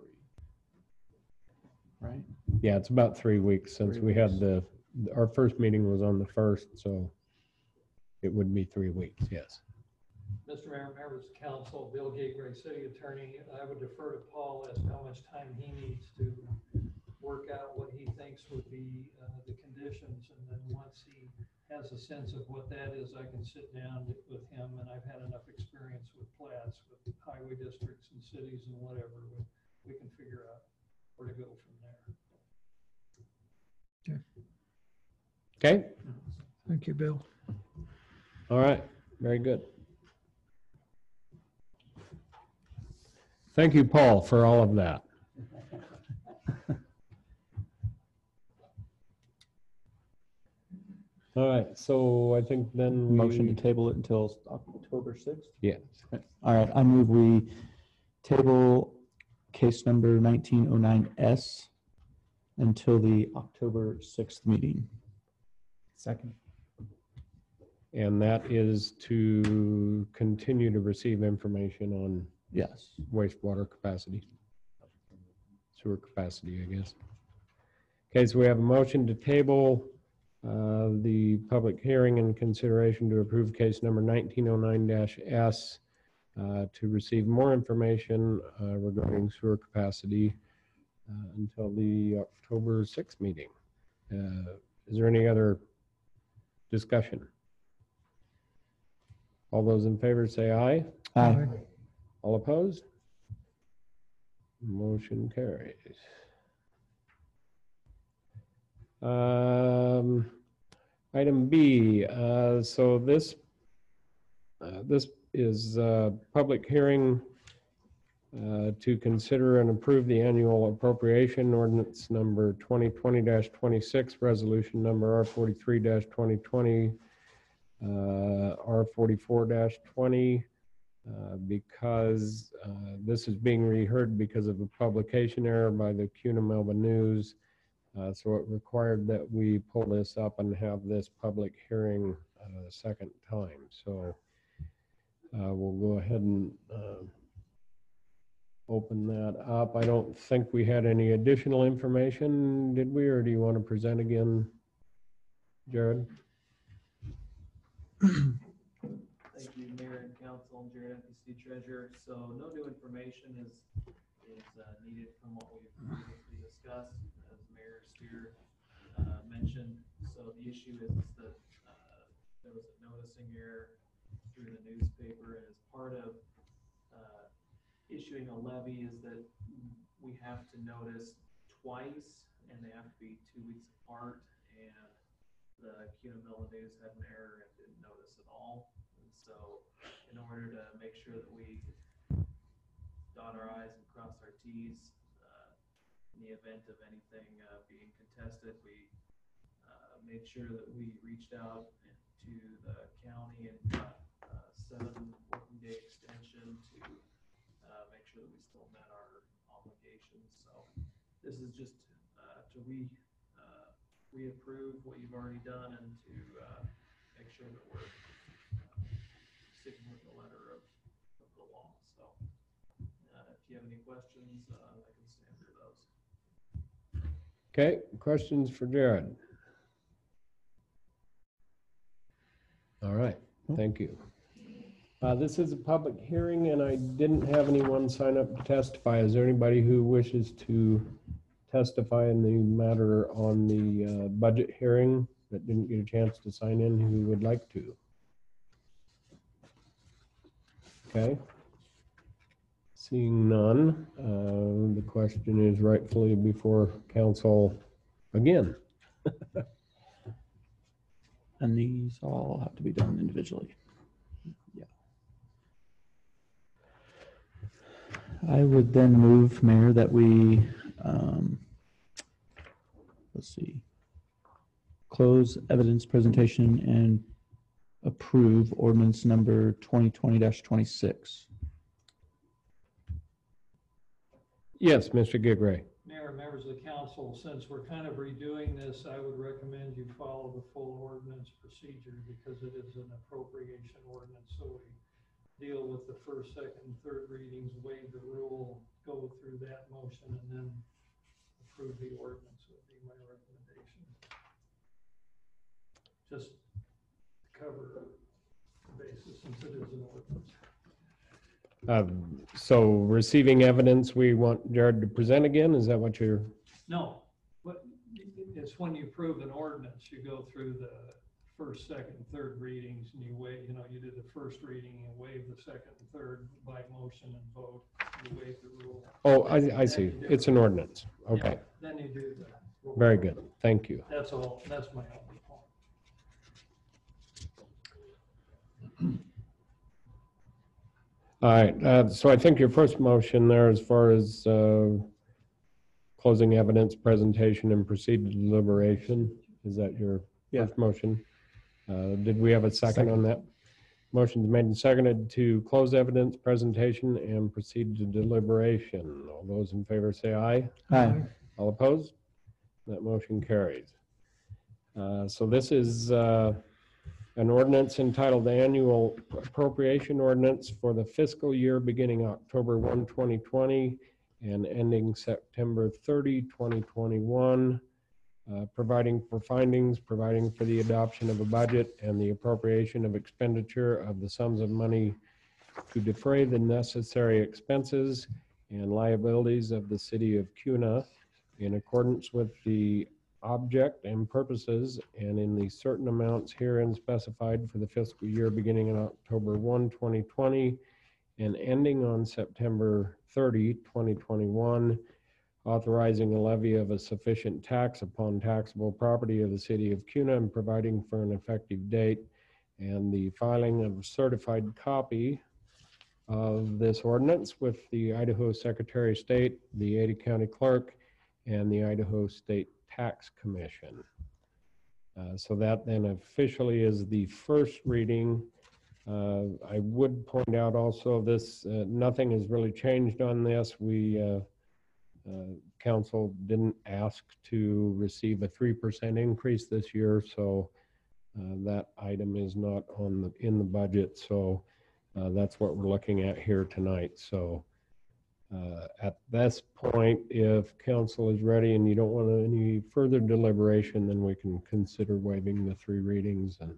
Right? Yeah, it's about three weeks since Three we had weeks. the, our first meeting was on the first, so it would be three weeks, yes. Mister Mayor, members of council, Bill Gateway, city attorney, I would defer to Paul as to how much time he needs to work out what he thinks would be uh, the conditions. And then once he has a sense of what that is, I can sit down with him, and I've had enough experience with plats, with highway districts and cities and whatever. We, we can figure out where to go from there. Okay, Thank you, Bill. all right, very good. Thank you, Paul, for all of that. All right, so I think then we. Motion to table it until October sixth? Yes. All right, I move we table case number nineteen oh nine S until the October sixth meeting. Second. And that is to continue to receive information on Yes. wastewater capacity. Sewer capacity, I guess. Okay, so we have a motion to table uh, the public hearing and consideration to approve case number nineteen oh nine S uh, to receive more information uh, regarding sewer capacity uh, until the October sixth meeting. Uh, Is there any other discussion? All those in favor say aye. Aye. All opposed? Motion carries. Um, Item B, uh, so this, uh, this is a public hearing uh, to consider and approve the annual appropriation ordinance number twenty twenty dash twenty-six, resolution number R forty-three dash twenty twenty, uh, R forty-four dash twenty, uh, because uh, this is being reheard because of a publication error by the Cuna Melba News. Uh, so it required that we pull this up and have this public hearing uh, a second time. So uh, we'll go ahead and uh, open that up. I don't think we had any additional information, did we? Or do you want to present again, Jared? Thank you, Mayor and Council, Jared, F P C Treasurer. So no new information is, is uh, needed from what we've previously discussed, as Mayor Steer uh, mentioned. So the issue is that uh, there was a noticing error through the newspaper, and as part of uh, issuing a levy is that we have to notice twice, and they have to be two weeks apart, and the Cuna Melba News had an error and didn't notice at all. And so in order to make sure that we dot our I's and cross our T's, uh, in the event of anything uh, being contested, we uh, made sure that we reached out to the county and got uh, seven working day extension to uh, make sure that we still met our obligations. So this is just uh, to re uh, reapprove what you've already done and to uh, make sure that we're uh, sticking with the letter of, of the law. So uh, if you have any questions, uh, I can stand through those. Okay, questions for Jared? All right, thank you. Uh, this is a public hearing and I didn't have anyone sign up to testify. Is there anybody who wishes to testify in the matter on the uh, budget hearing that didn't get a chance to sign in who would like to? Okay. Seeing none, uh, the question is rightfully before council again. And these all have to be done individually. Yeah. I would then move, Mayor, that we, um, let's see, close evidence presentation and approve ordinance number twenty twenty dash twenty-six. Yes, Mister Gigray. Mayor, members of the council, since we're kind of redoing this, I would recommend you follow the full ordinance procedure because it is an appropriation ordinance. So we deal with the first, second, and third readings, waive the rule, go through that motion, and then approve the ordinance would be my recommendation. Just to cover the basis since it is an ordinance. Um, so receiving evidence, we want Jared to present again? Is that what you're? No, but it's when you approve an ordinance, you go through the first, second, and third readings, and you waive, you know, you did the first reading and waive the second and third by motion and vote. You waive the rule. Oh, I, I see. It's an ordinance. Okay. Yeah, then you do that. Very good. Thank you. That's all. That's my only point. All right. Uh, so I think your first motion there, as far as uh, closing evidence presentation and proceed to deliberation, is that your Yeah. first motion? Uh, did we have a second, second on that? Motion's made and seconded to close evidence presentation and proceed to deliberation. All those in favor say aye. Aye. All opposed? That motion carries. Uh, so this is uh, an ordinance entitled Annual Appropriation Ordinance for the fiscal year beginning October first, twenty twenty and ending September thirtieth, twenty twenty-one. Uh, providing for findings, providing for the adoption of a budget and the appropriation of expenditure of the sums of money to defray the necessary expenses and liabilities of the city of Cuna in accordance with the object and purposes and in the certain amounts herein specified for the fiscal year beginning on October first, twenty twenty and ending on September thirtieth, twenty twenty-one, authorizing a levy of a sufficient tax upon taxable property of the city of Kuna and providing for an effective date, and the filing of a certified copy of this ordinance with the Idaho Secretary of State, the Ada County Clerk, and the Idaho State Tax Commission. Uh, so that then officially is the first reading. Uh, I would point out also this, uh, nothing has really changed on this. We, uh, uh, council didn't ask to receive a three percent increase this year, so uh, that item is not on the, in the budget. So uh, that's what we're looking at here tonight. So uh, at this point, if council is ready and you don't want any further deliberation, then we can consider waiving the three readings. And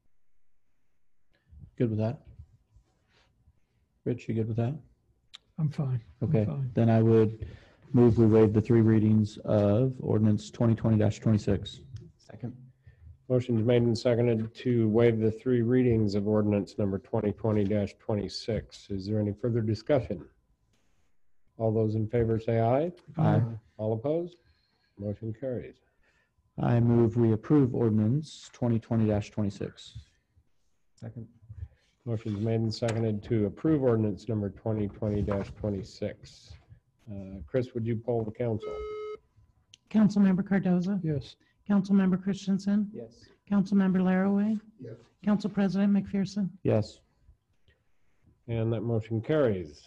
Good with that? Rich, you good with that? I'm fine. I'm Okay, fine. then I would move we waive the three readings of ordinance twenty twenty twenty-six. Second. motion's made and seconded to waive the three readings of ordinance number twenty twenty twenty-six. Is there any further discussion? All those in favor say aye. Aye. All opposed? Motion carries. I move we approve ordinance twenty twenty twenty-six. Second. Motion's made and seconded to approve ordinance number twenty twenty twenty-six. Uh, Chris, would you poll the council? Councilmember Cardoza, Yes. Councilmember Christensen, Yes. Councilmember Laraway, Yes. Council President McPherson. Yes. And that motion carries.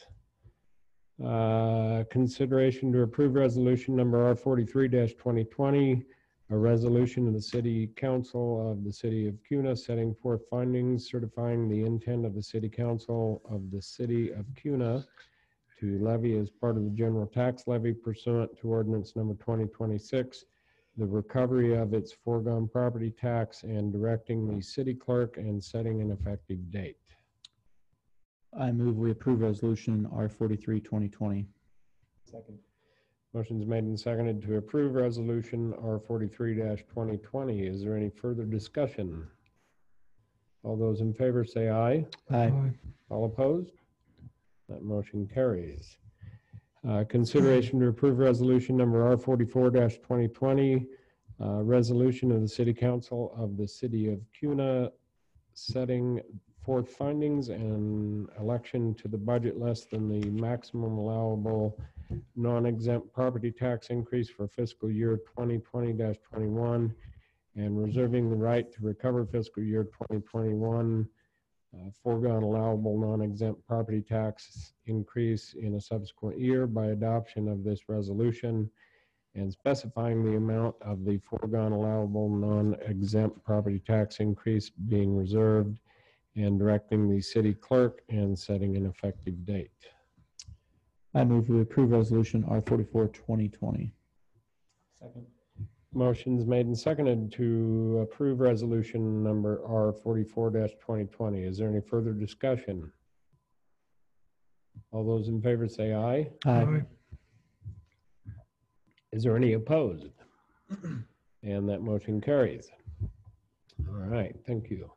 Uh, Consideration to approve resolution number R forty-three twenty twenty, a resolution of the City Council of the City of Kuna setting forth findings certifying the intent of the City Council of the City of Kuna to levy as part of the general tax levy pursuant to ordinance number twenty twenty-six, the recovery of its foregone property tax, and directing the city clerk and setting an effective date. I move we approve resolution R forty-three twenty twenty. Second. Motion's made and seconded to approve resolution R forty-three twenty twenty. Is there any further discussion? All those in favor say aye. Aye. All opposed? That motion carries. Uh, Consideration to approve resolution number R forty-four twenty twenty, uh, resolution of the City Council of the City of Kuna setting forth findings and election to the budget less than the maximum allowable non-exempt property tax increase for fiscal year twenty twenty twenty-one and reserving the right to recover fiscal year twenty twenty-one uh, foregone allowable non-exempt property tax increase in a subsequent year by adoption of this resolution and specifying the amount of the foregone allowable non-exempt property tax increase being reserved and directing the city clerk and setting an effective date. I move we approve resolution R forty-four twenty twenty. Second. Motion's made and seconded to approve resolution number R forty-four twenty twenty. Is there any further discussion? All those in favor say aye. Aye. Is there any opposed? And that motion carries. All right, thank you.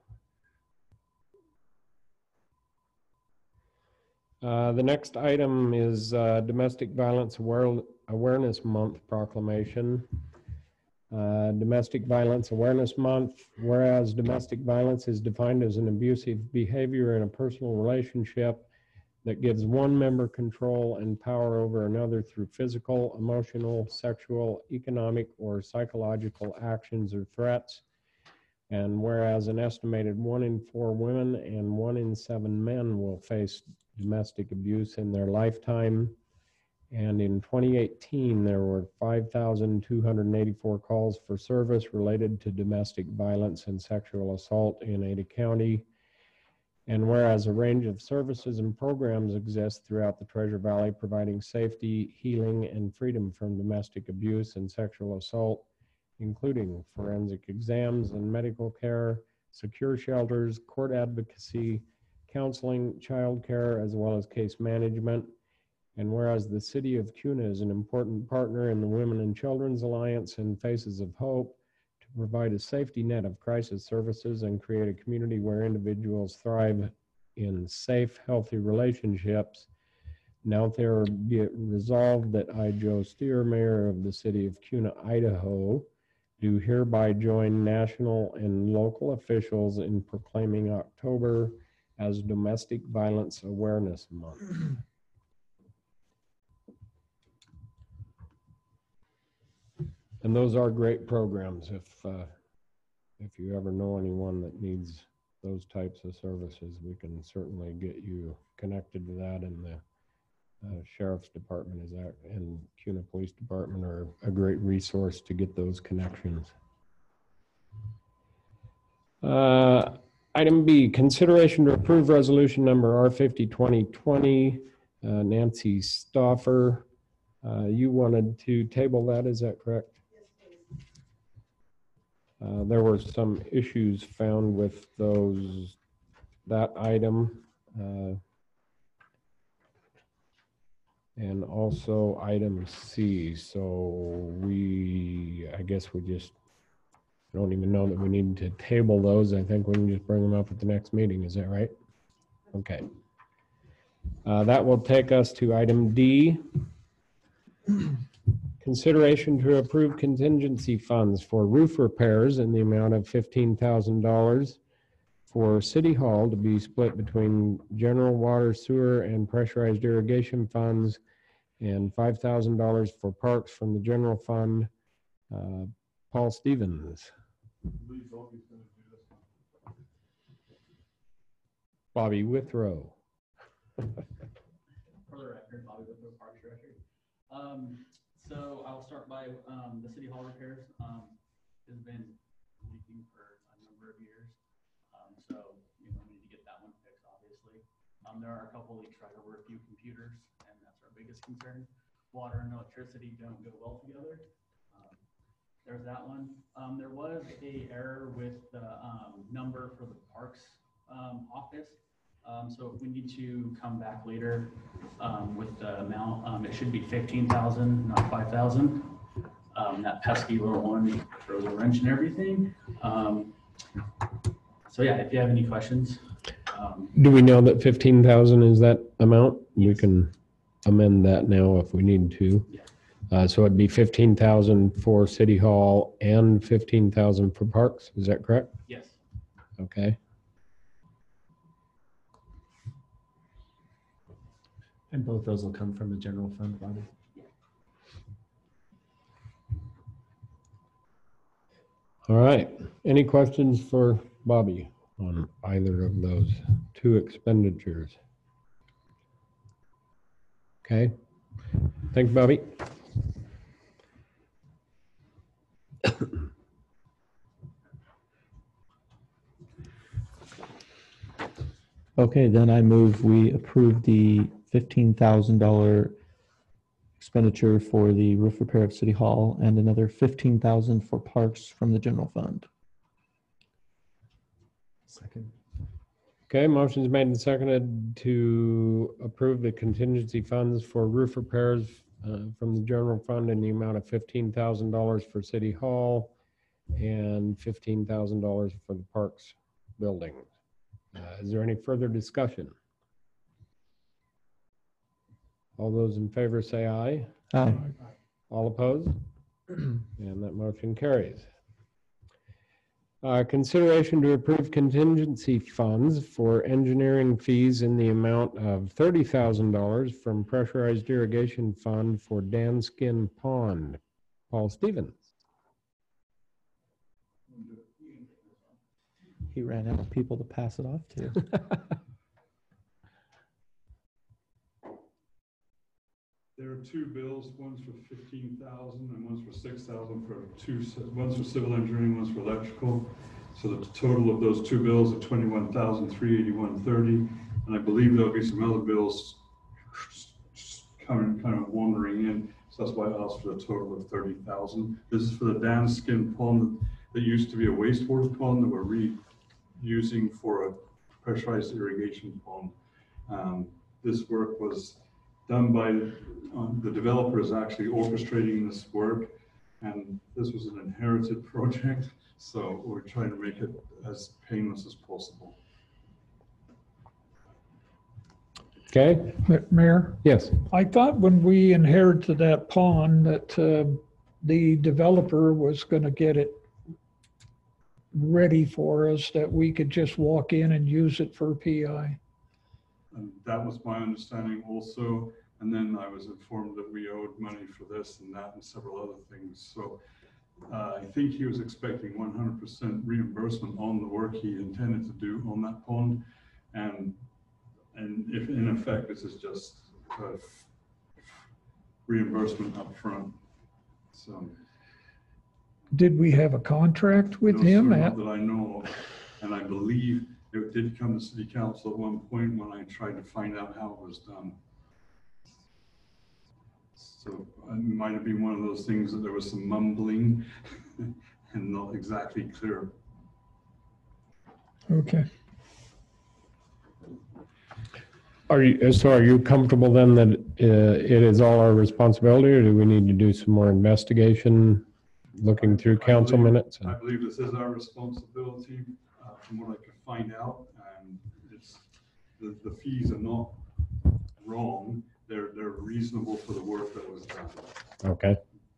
Uh, The next item is uh, Domestic Violence Aware- Awareness Month proclamation. Uh, Domestic Violence Awareness Month, whereas domestic violence is defined as an abusive behavior in a personal relationship that gives one member control and power over another through physical, emotional, sexual, economic, or psychological actions or threats. And whereas an estimated one in four women and one in seven men will face domestic abuse in their lifetime. And in twenty eighteen, there were five thousand two hundred eighty-four calls for service related to domestic violence and sexual assault in Ada County. And whereas a range of services and programs exist throughout the Treasure Valley providing safety, healing, and freedom from domestic abuse and sexual assault, including forensic exams and medical care, secure shelters, court advocacy, counseling, child care, as well as case management. And whereas the City of Kuna is an important partner in the Women and Children's Alliance and Faces of Hope to provide a safety net of crisis services and create a community where individuals thrive in safe, healthy relationships. Now there be it resolved that I, Joe Steer, Mayor of the City of Kuna, Idaho, do hereby join national and local officials in proclaiming October as Domestic Violence Awareness Month. And those are great programs. If uh, if you ever know anyone that needs those types of services, we can certainly get you connected to that. And the uh, Sheriff's Department is that, and Kuna Police Department are a great resource to get those connections. Uh, item B, consideration to approve resolution number R fifty twenty twenty. Uh, Nancy Stoffer, uh, you wanted to table that, is that correct? Uh, there were some issues found with those, that item. Uh, and also item C. So we, I guess we just, I don't even know that we need to table those. I think we can just bring them up at the next meeting. Is that right? Okay. Uh, that will take us to item D. Consideration to approve contingency funds for roof repairs in the amount of fifteen thousand dollars for City Hall to be split between general water, sewer, and pressurized irrigation funds, and five thousand dollars for parks from the general fund. Uh, Paul Stevens. Bobby Withrow. For the record, Bobby Withrow, Parks Director. Um, so I'll start by um, the City Hall repairs. Um, has been leaking for a number of years. Um, so you know, we need to get that one fixed, obviously. Um, there are a couple leaks right over a few computers, and that's our biggest concern. Water and electricity don't go well together. Um, there's that one. Um, there was a error with the um, number for the parks um, office. Um, so if we need to come back later um, with the amount, um, it should be fifteen thousand, not five thousand. Um, that pesky little one throws a wrench and everything. Um, so yeah, if you have any questions. Um, Do we know that fifteen thousand is that amount? Yes. We can amend that now if we need to. Yeah. Uh, so it'd be fifteen thousand for City Hall and fifteen thousand for parks. Is that correct? Yes. Okay. And both those will come from the general fund, Bobby. All right. Any questions for Bobby on either of those two expenditures? Okay. Thanks, Bobby. Okay, then I move we approve the fifteen thousand dollars expenditure for the roof repair of City Hall and another fifteen thousand dollars for parks from the general fund. Second. Okay, motion's made and seconded to approve the contingency funds for roof repairs uh, from the general fund in the amount of fifteen thousand dollars for City Hall and fifteen thousand dollars for the parks building. Uh, is there any further discussion? All those in favor say aye. Aye. All opposed? And that motion carries. Uh, consideration to approve contingency funds for engineering fees in the amount of thirty thousand dollars from Pressurized Irrigation Fund for Danskin Pond. Paul Stevens. He ran out of people to pass it off to. There are two bills, one's for fifteen thousand and one's for six thousand for two, one's for civil engineering, one's for electrical. So the total of those two bills are twenty-one thousand three hundred eighty-one thirty. And I believe there'll be some other bills coming, kind of wandering in. So that's why I asked for a total of thirty thousand. This is for the Danskin Pond that used to be a wastewater pond that we're reusing for a pressurized irrigation pond. Um, this work was done by um, the developer is actually orchestrating this work, and this was an inherited project, so we're trying to make it as painless as possible. Okay, Ma- Mayor, yes. I thought when we inherited that pond that um, the developer was going to get it ready for us, that we could just walk in and use it for P I. And that was my understanding also. And then I was informed that we owed money for this and that and several other things. So uh, I think he was expecting one hundred percent reimbursement on the work he intended to do on that pond. And and if in effect, this is just uh, reimbursement up front. So. Did we have a contract with No, him? sir, at- not that I know of. And I believe it did come to city council at one point when I tried to find out how it was done. So it might have been one of those things that there was some mumbling and not exactly clear. Okay. Are you, so are you comfortable then that uh, it is all our responsibility, or do we need to do some more investigation, looking through I council believe- minutes? I believe this is our responsibility, uh, from what I could find out, and it's, the, the fees are not wrong. They're, they're reasonable for the work that was done. Okay.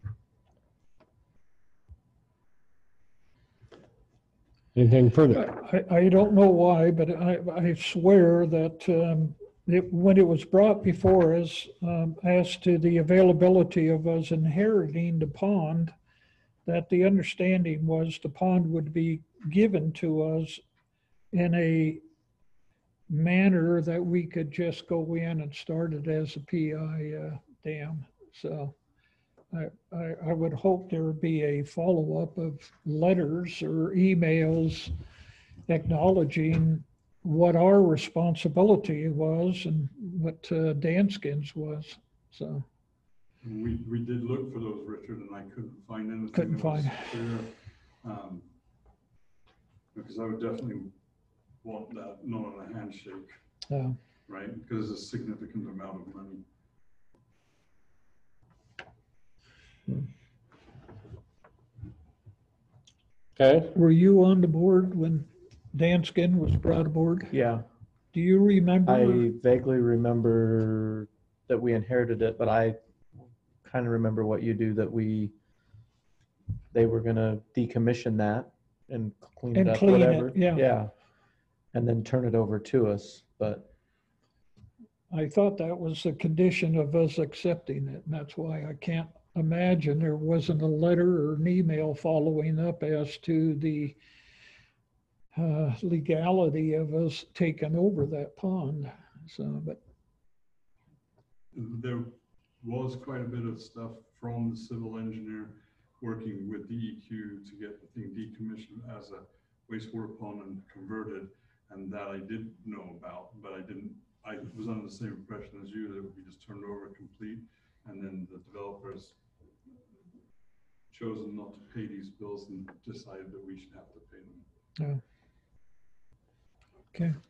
Anything further? I, I don't know why, but I, I swear that um, it, when it was brought before us, um, as to the availability of us inheriting the pond, that the understanding was the pond would be given to us in a manner that we could just go in and start it as a P I uh, dam. So I, I, I would hope there would be a follow-up of letters or emails acknowledging what our responsibility was and what uh, Danskin's was. So And we, we did look for those, Richard, and I couldn't find anything. Couldn't that was find. clear. Um, Because I would definitely want that not on a handshake, uh, right? Because it's a significant amount of money. Okay. were you on the board when Danskin was brought aboard? Yeah, Do you remember? I vaguely remember that we inherited it, but I kind of remember what you do, that we, they were gonna decommission that and clean it And up, clean it, whatever. yeah. Yeah. And then turn it over to us, but I thought that was a condition of us accepting it, and that's why I can't imagine there wasn't a letter or an email following up as to the uh, legality of us taking over that pond. So, but There was quite a bit of stuff from the civil engineer working with D E Q to get the thing decommissioned as a wastewater pond and converted. And that I did know about, but I didn't, I was under the same impression as you that we just turned over complete, and then the developers chosen not to pay these bills and decided that we should have to pay them. yeah. Okay.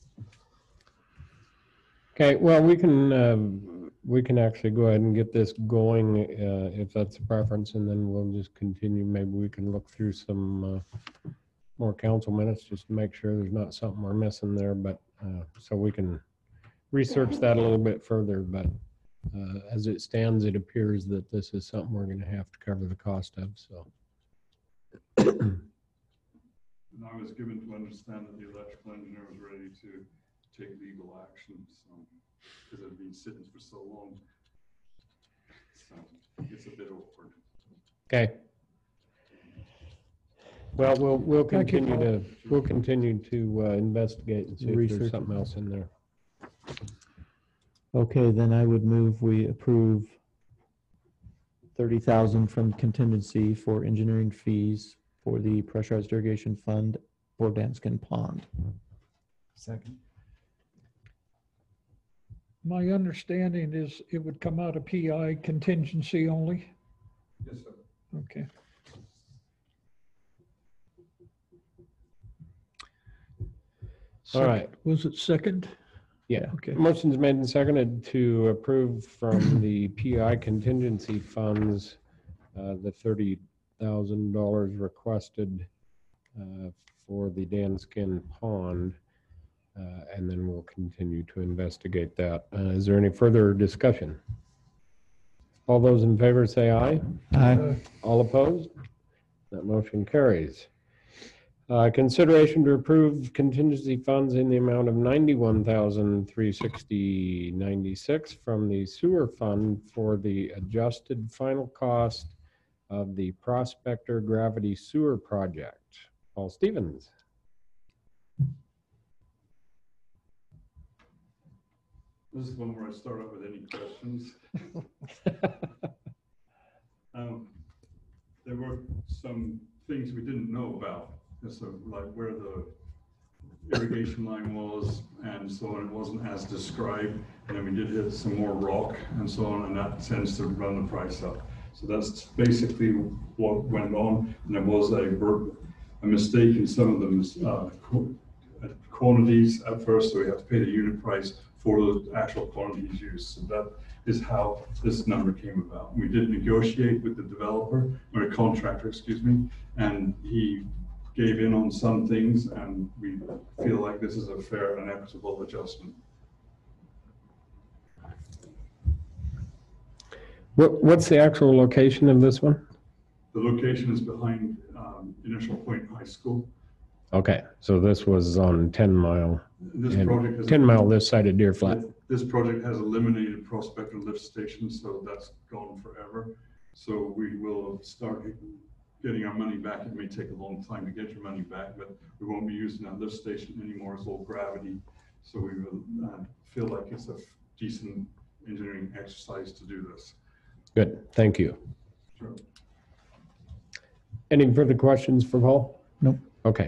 Okay, well, we can, um, we can actually go ahead and get this going, uh, if that's a preference, and then we'll just continue. Maybe we can look through some, uh, more council minutes just to make sure there's not something we're missing there, but, uh, so we can research that a little bit further, but, uh, as it stands, it appears that this is something we're gonna have to cover the cost of, so. And I was given to understand that the electrical engineer was ready to take legal action, so, because it had been sitting for so long. So it's a bit awkward. Okay. Well, we'll, we'll Thank you, continue Paul. to, we'll continue to, uh, investigate and see if Research. there's something else in there. okay, then I would move we approve thirty thousand from contingency for engineering fees for the pressurized irrigation fund for Danskin Pond. Second. My understanding is it would come out of P I contingency only. Yes, sir. Okay. All right. Was it second? Yeah. Okay. Motion's made and seconded to approve from the P I contingency funds, uh, the thirty thousand dollars requested, uh, for the Danskin Pond. Uh, And then we'll continue to investigate that. Uh, Is there any further discussion? All those in favor say aye. Aye. All opposed? That motion carries. Uh, Consideration to approve contingency funds in the amount of ninety-one thousand three hundred sixty dollars and ninety-six cents from the sewer fund for the adjusted final cost of the Prospector Gravity Sewer Project. Paul Stevens. This is one where I start off with any questions. Um, There were some things we didn't know about, so like where the irrigation line was and so on, it wasn't as described. And then we did hit some more rock and so on, and that tends to run the price up. So that's basically what went on. And there was a, ver- a mistake in some of the uh, qu- quantities at first, so we have to pay the unit price for the actual quantities used. So that is how this number came about. We did negotiate with the developer, or the contractor, excuse me, and he gave in on some things, and we feel like this is a fair and equitable adjustment. What, what's the actual location of this one? The location is behind um, Initial Point High School. Okay, so this was on ten mile, This and project has ten mile this side of Deer Flat. This project has eliminated Prospector lift station, so that's gone forever. So we will start getting our money back. It may take a long time to get your money back, but we won't be using that lift station anymore. It's all gravity. So we will uh, feel like it's a decent engineering exercise to do this. Good, thank you. Sure. Any further questions for Paul? Nope. Okay.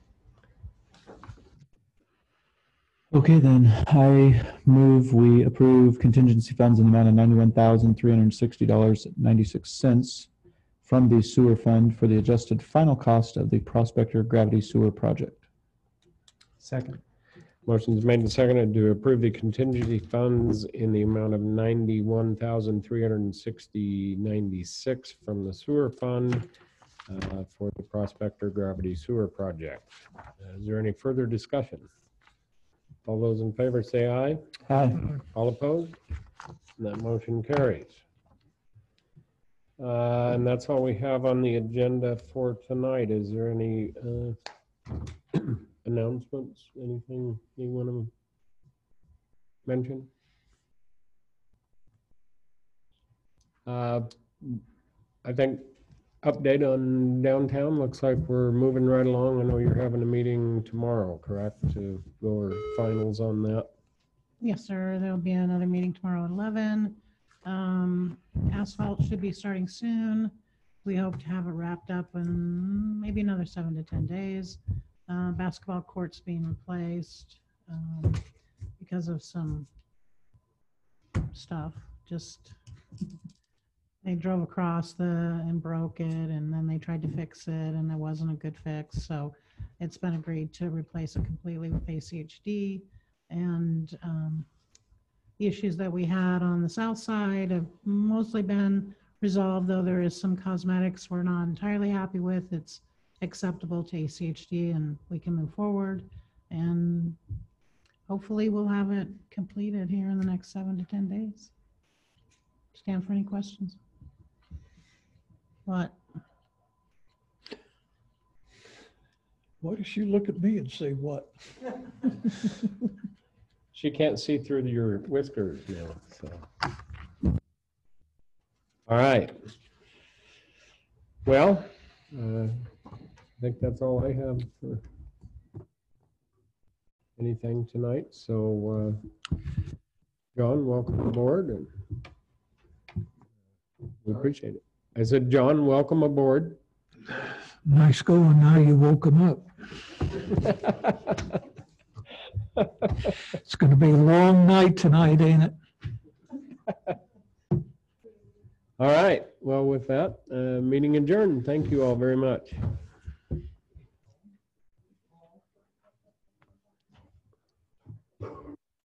Okay, then I move we approve contingency funds in the amount of ninety-one thousand three hundred sixty dollars and ninety-six cents from the sewer fund for the adjusted final cost of the Prospector Gravity Sewer Project. Second. Motion's made and seconded to approve the contingency funds in the amount of ninety-one thousand three hundred sixty dollars and ninety-six cents from the sewer fund uh, for the Prospector Gravity Sewer Project. Uh, Is there any further discussion? All those in favor say aye. Aye. All opposed? That motion carries. Uh, And that's all we have on the agenda for tonight. Is there any uh, announcements? Anything you want to mention? Uh, I think update on downtown, looks like we're moving right along. I know you're having a meeting tomorrow, correct, to go over finals on that? Yes, sir. There'll be another meeting tomorrow at eleven. Um, asphalt should be starting soon. We hope to have it wrapped up in maybe another seven to ten days. Uh, basketball courts being replaced, um, because of some stuff, just they drove across the and broke it, and then they tried to fix it, and it wasn't a good fix. So it's been agreed to replace it completely with A C H D. And um, the issues that we had on the south side have mostly been resolved, though there is some cosmetics we're not entirely happy with. It's acceptable to A C H D, and we can move forward. And hopefully we'll have it completed here in the next seven to ten days. Stand for any questions? What? Why does she look at me and say what? She can't see through your whiskers now, so. All right. Well, uh, I think that's all I have for anything tonight. So, uh, John, welcome aboard, and we appreciate it. I said, John, welcome aboard. Nice going. Now you woke him up. It's going to be a long night tonight, ain't it? All right. Well, with that, uh, meeting adjourned. Thank you all very much.